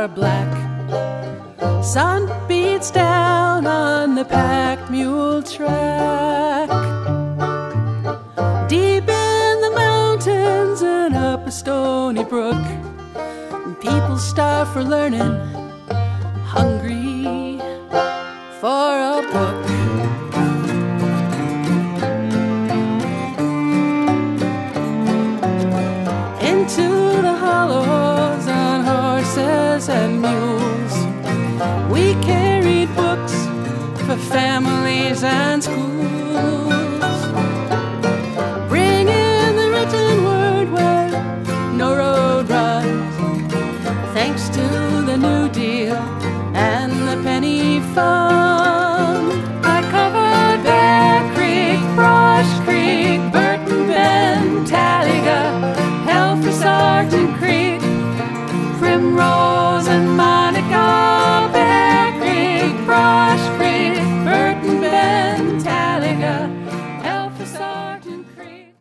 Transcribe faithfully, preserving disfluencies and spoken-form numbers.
are black. Sun beats down on the packed mule track. Deep in the mountains and up a stony brook, people starve for learning, hungry for a book. Into the hollows on horses and mules, we carried books for families and schools, bringing the written word where no road runs, thanks to the New Deal and the penny fund.